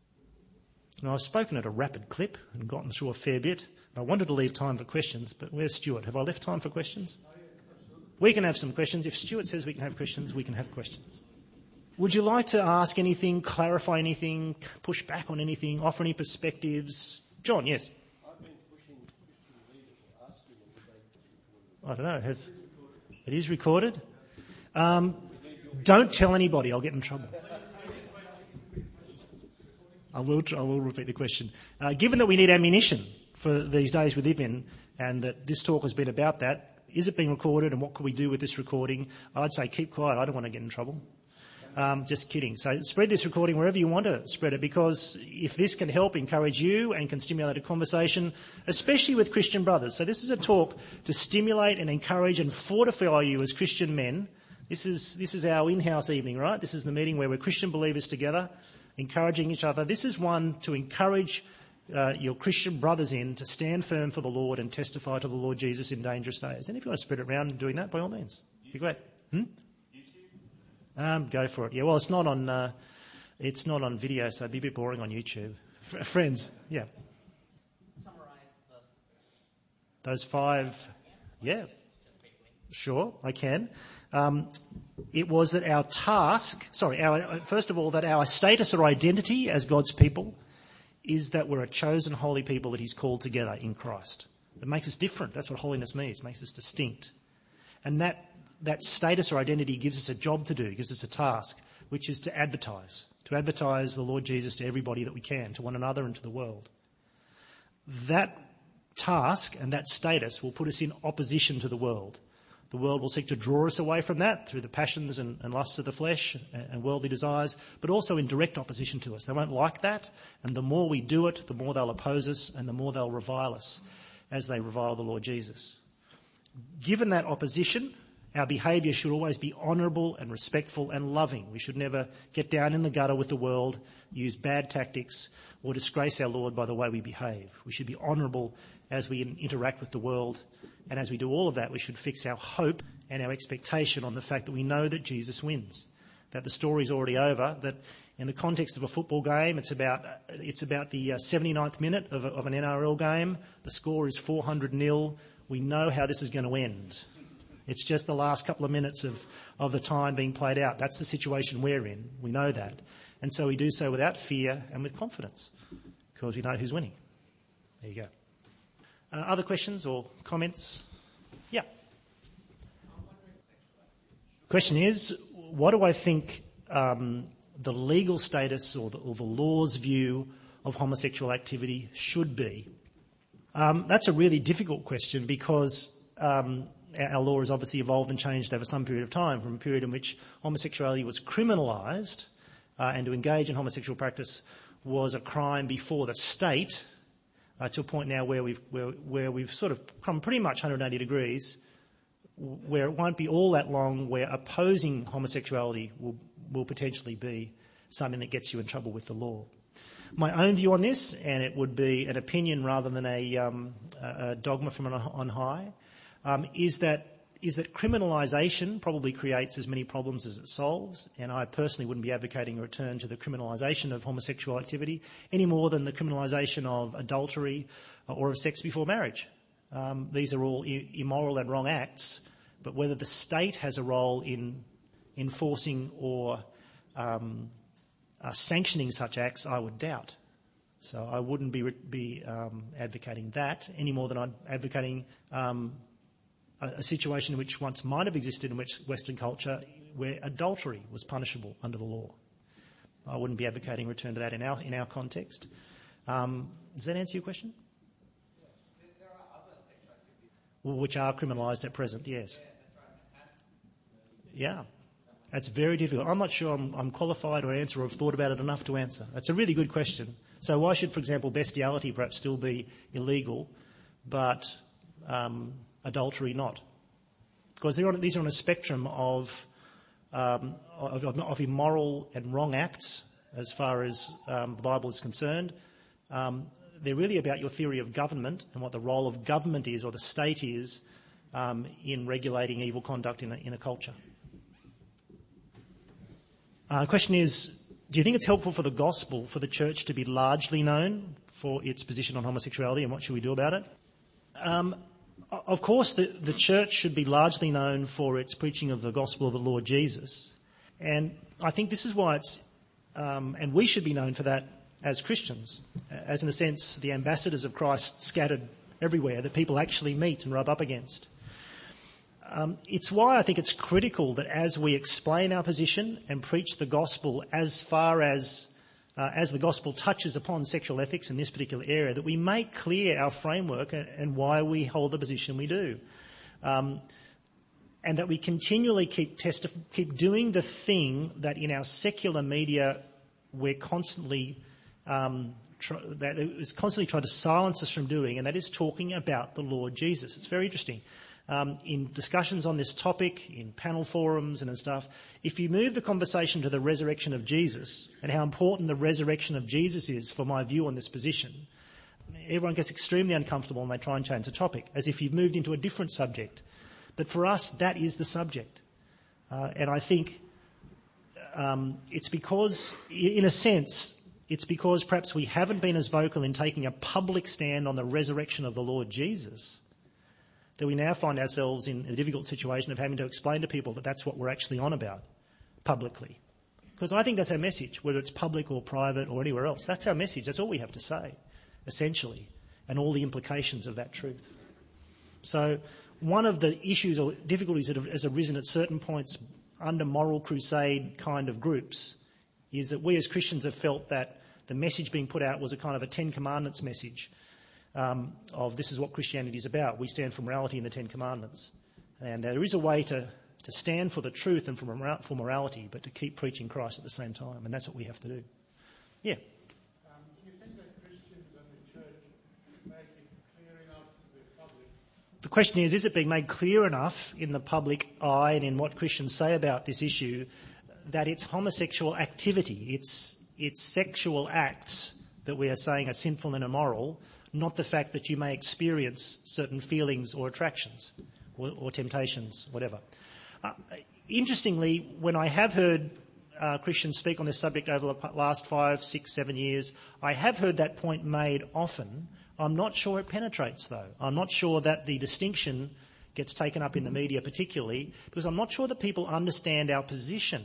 Now, I've spoken at a rapid clip and gotten through a fair bit. I wanted to leave time for questions, but where's Stuart? Have I left time for questions? We can have some questions. If Stuart says we can have questions, we can have questions. Would you like to ask anything, clarify anything, push back on anything, offer any perspectives? John, yes. I've been pushing Christian leaders to ask you when the debate was recorded. I don't know. It is recorded. Don't tell anybody. I'll get in trouble. I will repeat the question. Given that we need ammunition for these days we live in, and that this talk has been about that, is it being recorded, and what could we do with this recording? I'd say keep quiet. I don't want to get in trouble. Just kidding. So spread this recording wherever you want to spread it, because if this can help encourage you and can stimulate a conversation, especially with Christian brothers. So this is a talk to stimulate and encourage and fortify you as Christian men. This is our in-house evening, right? This is the meeting where we're Christian believers together, encouraging each other. This is one to encourage your Christian brothers in to stand firm for the Lord and testify to the Lord Jesus in dangerous days. And if you want to spread it around doing that, by all means, be glad. Go for it. Yeah, well, it's not on video, so it'd be a bit boring on YouTube. Friends, yeah. Those 5, yeah. Sure, I can. It was that our task, first of all, that our status or identity as God's people is that we're a chosen holy people that he's called together in Christ. That makes us different. That's what holiness means. It makes us distinct. And that status or identity gives us a job to do, gives us a task, which is to advertise the Lord Jesus to everybody that we can, to one another and to the world. That task and that status will put us in opposition to the world. The world will seek to draw us away from that through the passions and lusts of the flesh and worldly desires, but also in direct opposition to us. They won't like that, and the more we do it, the more they'll oppose us and the more they'll revile us as they revile the Lord Jesus. Given that opposition, our behaviour should always be honourable and respectful and loving. We should never get down in the gutter with the world, use bad tactics, or disgrace our Lord by the way we behave. We should be honourable as we interact with the world. And as we do all of that, we should fix our hope and our expectation on the fact that we know that Jesus wins, that the story's already over, that in the context of a football game, it's about the 79th minute of an NRL game. The score is 400-0. We know how this is going to end. It's just the last couple of minutes of the time being played out. That's the situation we're in. We know that. And so we do so without fear and with confidence because we know who's winning. There you go. Other questions or comments? Yeah. Question is, what do I think the legal status or the law's view of homosexual activity should be? That's a really difficult question because our law has obviously evolved and changed over some period of time, from a period in which homosexuality was criminalised and to engage in homosexual practice was a crime before the state, to a point now where we've sort of come pretty much 180 degrees, where it won't be all that long where opposing homosexuality will potentially be something that gets you in trouble with the law. My own view on this, and it would be an opinion rather than a dogma from on high, is that criminalisation probably creates as many problems as it solves, and I personally wouldn't be advocating a return to the criminalisation of homosexual activity any more than the criminalisation of adultery or of sex before marriage. These are all immoral and wrong acts, but whether the state has a role in enforcing or sanctioning such acts, I would doubt. So I wouldn't be advocating that any more than I'm advocating a situation in which once might have existed in which Western culture where adultery was punishable under the law. I wouldn't be advocating return to that in our context. Does that answer your question? Yeah. There are other sexual activities. Well, which are criminalised at present, yes. Yeah, that's right. Yeah. That's very difficult. I'm not sure I'm qualified or answer or have thought about it enough to answer. That's a really good question. So why should, for example, bestiality perhaps still be illegal, but adultery not? Because these are on a spectrum of immoral and wrong acts as far as the Bible is concerned. They're really about your theory of government and what the role of government is or the state is in regulating evil conduct in a culture. The question is, do you think it's helpful for the gospel for the church to be largely known for its position on homosexuality, and what should we do about it? Of course, the church should be largely known for its preaching of the gospel of the Lord Jesus. And I think this is why it's, and we should be known for that as Christians, as in a sense the ambassadors of Christ scattered everywhere that people actually meet and rub up against. It's why I think it's critical that as we explain our position and preach the gospel as far as the gospel touches upon sexual ethics in this particular area, that we make clear our framework and why we hold the position we do. And that we continually keep doing the thing that in our secular media we're constantly that is constantly trying to silence us from doing, and that is talking about the Lord Jesus. It's very interesting. In discussions on this topic, in panel forums and stuff, if you move the conversation to the resurrection of Jesus and how important the resurrection of Jesus is for my view on this position, everyone gets extremely uncomfortable when they try and change the topic, as if you've moved into a different subject. But for us, that is the subject. And I think it's because, in a sense, it's because perhaps we haven't been as vocal in taking a public stand on the resurrection of the Lord Jesus that we now find ourselves in a difficult situation of having to explain to people that that's what we're actually on about publicly. Because I think that's our message, whether it's public or private or anywhere else. That's our message. That's all we have to say, essentially, and all the implications of that truth. So one of the issues or difficulties that has arisen at certain points under moral crusade kind of groups is that we as Christians have felt that the message being put out was a kind of a Ten Commandments message of this is what Christianity is about. We stand for morality in the Ten Commandments. And there is a way to stand for the truth and for morality, but to keep preaching Christ at the same time. And that's what we have to do. Yeah. Do you think that Christians and the church make it clear enough to the public? The question is it being made clear enough in the public eye and in what Christians say about this issue that it's homosexual activity, it's sexual acts that we are saying are sinful and immoral, not the fact that you may experience certain feelings or attractions or temptations, whatever. Interestingly, when I have heard Christians speak on this subject over the last 5, 6, 7 years, I have heard that point made often. I'm not sure it penetrates, though. I'm not sure that the distinction gets taken up in the media particularly, because I'm not sure that people understand our position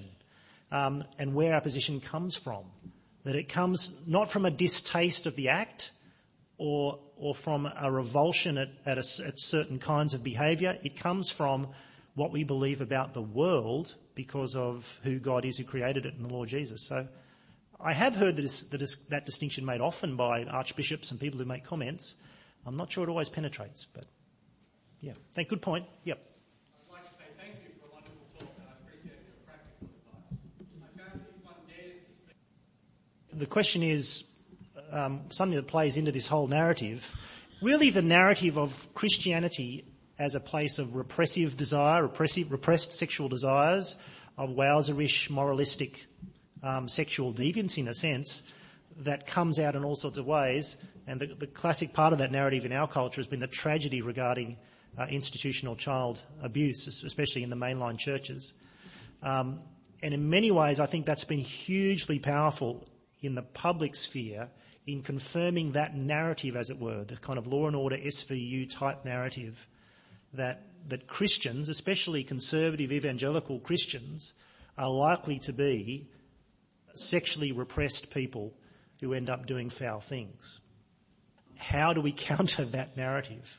and where our position comes from. That it comes not from a distaste of the act or from a revulsion at certain kinds of behaviour. It comes from what we believe about the world because of who God is who created it in the Lord Jesus. So I have heard that distinction made often by archbishops and people who make comments. I'm not sure it always penetrates, but yeah. Good point. Yep. I'd like to say thank you for a wonderful talk, and I appreciate your practical advice. I found if one dares to speak. The question is something that plays into this whole narrative. Really the narrative of Christianity as a place of repressive desire, repressed sexual desires, of wowzerish, moralistic sexual deviance in a sense, that comes out in all sorts of ways. And the classic part of that narrative in our culture has been the tragedy regarding institutional child abuse, especially in the mainline churches. And in many ways, I think that's been hugely powerful in the public sphere in confirming that narrative, as it were, the kind of law and order SVU type narrative that Christians, especially conservative evangelical Christians, are likely to be sexually repressed people who end up doing foul things. How do we counter that narrative?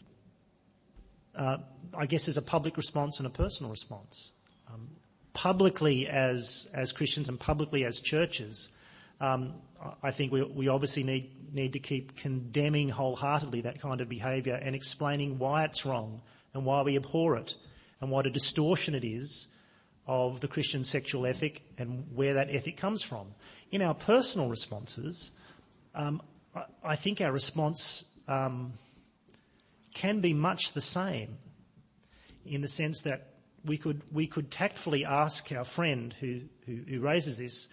I guess there's a public response and a personal response. Publicly as Christians and publicly as churches, I think we obviously need to keep condemning wholeheartedly that kind of behaviour and explaining why it's wrong and why we abhor it and what a distortion it is of the Christian sexual ethic and where that ethic comes from. In our personal responses, I think our response can be much the same in the sense that we could tactfully ask our friend who raises this,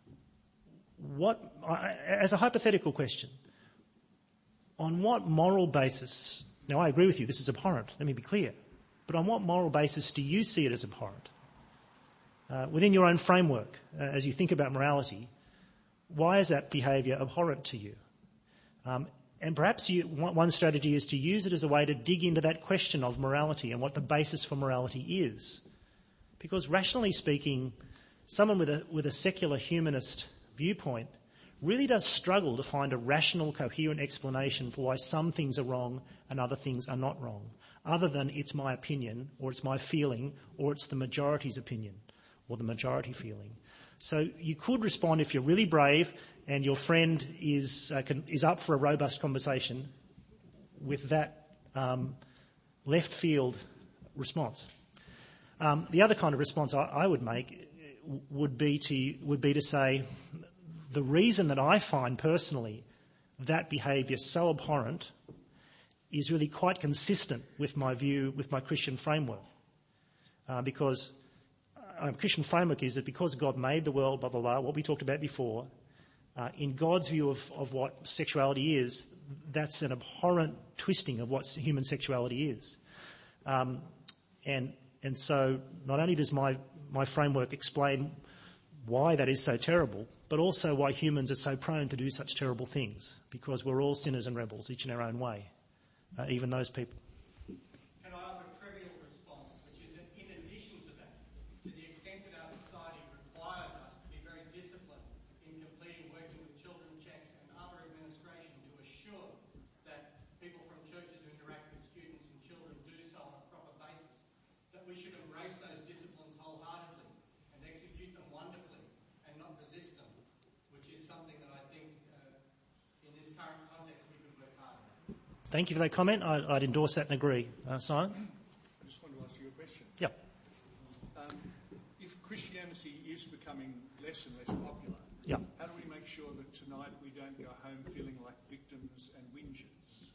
as a hypothetical question, on what moral basis, now I agree with you, this is abhorrent, let me be clear, but on what moral basis do you see it as abhorrent? Within your own framework, as you think about morality, why is that behaviour abhorrent to you? And perhaps one strategy is to use it as a way to dig into that question of morality and what the basis for morality is. Because rationally speaking, someone with a secular humanist viewpoint really does struggle to find a rational, coherent explanation for why some things are wrong and other things are not wrong, other than it's my opinion or it's my feeling or it's the majority's opinion or the majority feeling. So you could respond, if you're really brave and your friend is up for a robust conversation, with that left field response. The other kind of response I would make would be to say, the reason that I find personally that behaviour so abhorrent is really quite consistent with my view, with my Christian framework. Because Christian framework is that because God made the world, blah, blah, blah, what we talked about before, in God's view of what sexuality is, that's an abhorrent twisting of what human sexuality is. And so not only does my framework explain why that is so terrible, but also why humans are so prone to do such terrible things, because we're all sinners and rebels, each in our own way, even those people. Can I offer a trivial response, which is that in addition to that, to the extent that our society requires us to be very disciplined in completing working with children checks and other administration to assure that people from churches who interact with students and children do so on a proper basis, that we should embrace those disciplines wholeheartedly and execute them wonderfully and not resist them, which is something that I think in this current context we could work hard at. Thank you for that comment. I'd endorse that and agree. Simon? I just want to ask you a question. Yeah. If Christianity is becoming less and less popular, Yeah. how do we make sure that tonight we don't go home feeling like victims and whingers?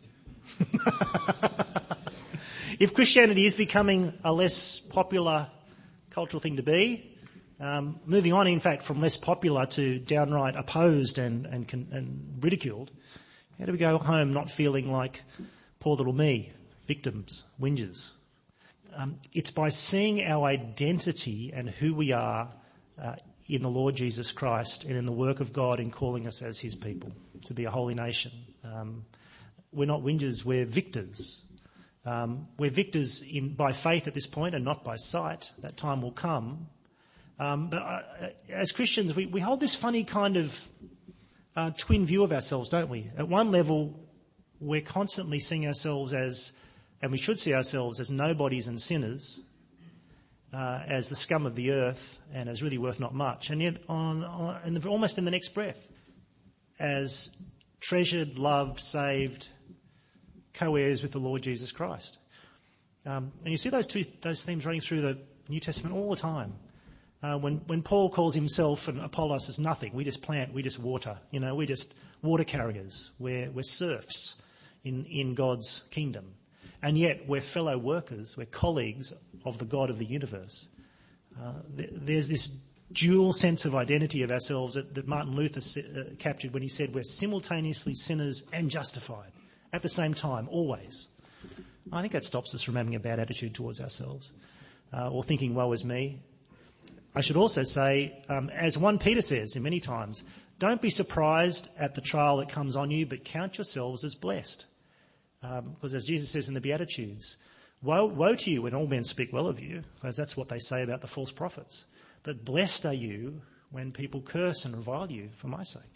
If Christianity is becoming a less popular cultural thing to be, moving on, in fact, from less popular to downright opposed and ridiculed, how do we go home not feeling like poor little me, victims, whingers? It's by seeing our identity and who we are in the Lord Jesus Christ and in the work of God in calling us as his people to be a holy nation. We're not whingers, we're victors. We're victors by faith at this point and not by sight. That time will come. But as Christians, we hold this funny kind of twin view of ourselves, don't we? At one level, we're constantly seeing ourselves as, and we should see ourselves as nobodies and sinners, as the scum of the earth and as really worth not much. And yet, almost in the next breath, as treasured, loved, saved, co-heirs with the Lord Jesus Christ. And you see those themes running through the New Testament all the time. When Paul calls himself and Apollos as nothing, we just plant, we just water, we're just water carriers, we're serfs in God's kingdom. And yet we're fellow workers, we're colleagues of the God of the universe. There's this dual sense of identity of ourselves that Martin Luther captured when he said we're simultaneously sinners and justified at the same time, always. I think that stops us from having a bad attitude towards ourselves or thinking, woe is me. I should also say, as 1 Peter says many times, don't be surprised at the trial that comes on you, but count yourselves as blessed. Because as Jesus says in the Beatitudes, woe to you when all men speak well of you, because that's what they say about the false prophets. But blessed are you when people curse and revile you for my sake.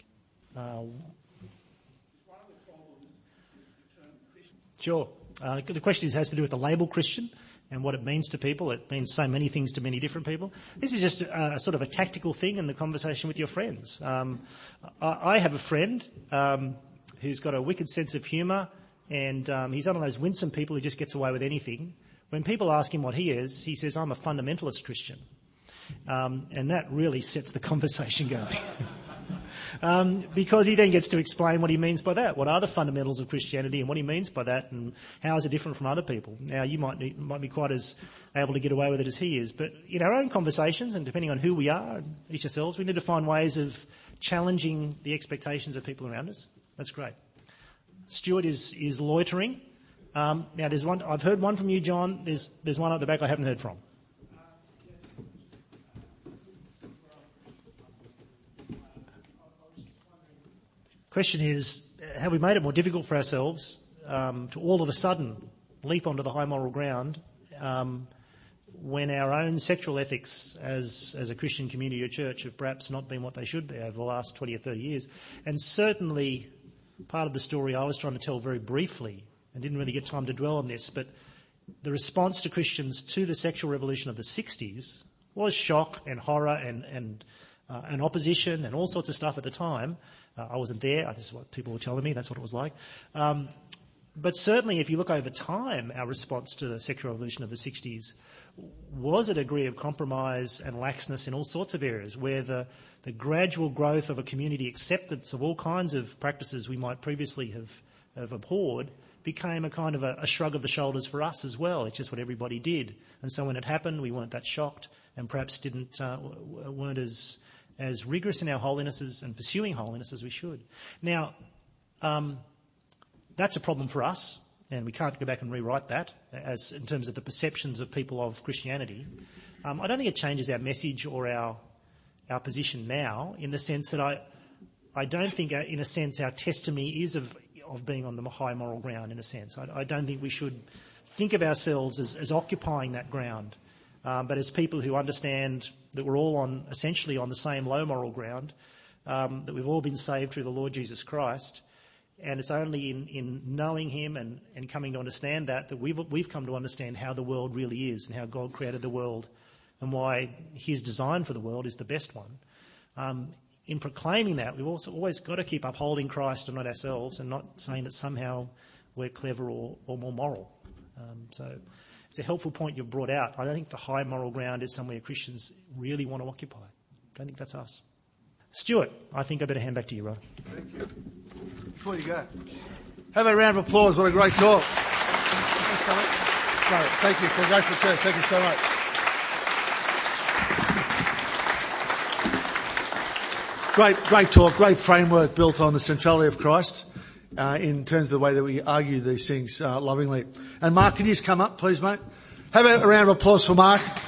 Sure. The question has to do with the label Christian and what it means to people. It means so many things to many different people. This is just a sort of a tactical thing in the conversation with your friends. I have a friend who's got a wicked sense of humour, and he's one of those winsome people who just gets away with anything. When people ask him what he is, he says, I'm a fundamentalist Christian. And that really sets the conversation going. Because he then gets to explain what he means by that. What are the fundamentals of Christianity and what he means by that, and how is it different from other people? Now, you might be quite as able to get away with it as he is, but in our own conversations, and depending on who we are, and each ourselves, we need to find ways of challenging the expectations of people around us. That's great. Stuart is loitering. Now, there's one. I've heard one from you, John. There's one at the back I haven't heard from. Question is, have we made it more difficult for ourselves to all of a sudden leap onto the high moral ground when our own sexual ethics as a Christian community or church have perhaps not been what they should be over the last 20 or 30 years? And certainly part of the story I was trying to tell very briefly, and didn't really get time to dwell on this, but the response to Christians to the sexual revolution of the 60s was shock and horror and opposition and all sorts of stuff at the time. I wasn't there. This is what people were telling me. That's what it was like. But certainly if you look over time, our response to the sexual revolution of the 60s was a degree of compromise and laxness in all sorts of areas where the gradual growth of a community acceptance of all kinds of practices we might previously have abhorred became a kind of a shrug of the shoulders for us as well. It's just what everybody did. And so when it happened, we weren't that shocked and perhaps weren't as rigorous in our holinesses and pursuing holiness as we should. Now, That's a problem for us, and we can't go back and rewrite that as in terms of the perceptions of people of Christianity. I don't think it changes our message or our position now, in the sense that I don't think, in a sense, our testimony is of being on the high moral ground, in a sense. I don't think we should think of ourselves as occupying that ground, but as people who understand that we're all essentially on the same low moral ground, that we've all been saved through the Lord Jesus Christ, and it's only in knowing him and coming to understand that we've come to understand how the world really is and how God created the world and why his design for the world is the best one. In proclaiming that, we've also always got to keep upholding Christ and not ourselves, and not saying that somehow we're clever or more moral. So it's a helpful point you've brought out. I don't think the high moral ground is somewhere Christians really want to occupy. I don't think that's us. Stuart, I think I better hand back to you, brother. Thank you. Before you go, have a round of applause. What a great talk. Thanks, Great. Thank you for a grateful church. Thank you so much. Great talk, great framework built on the centrality of Christ in terms of the way that we argue these things lovingly. And Mark, can you just come up, please, mate? Have a round of applause for Mark.